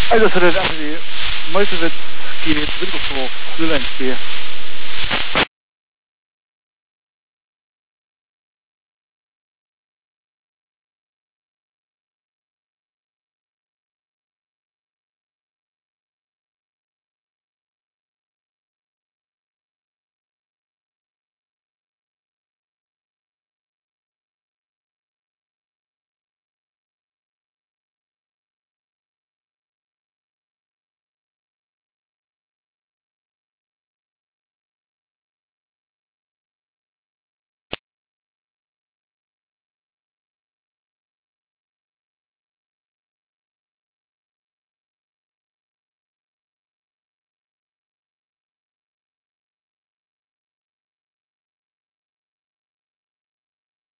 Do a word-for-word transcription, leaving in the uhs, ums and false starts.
As I said, actually, most of it's geared a little for full length here.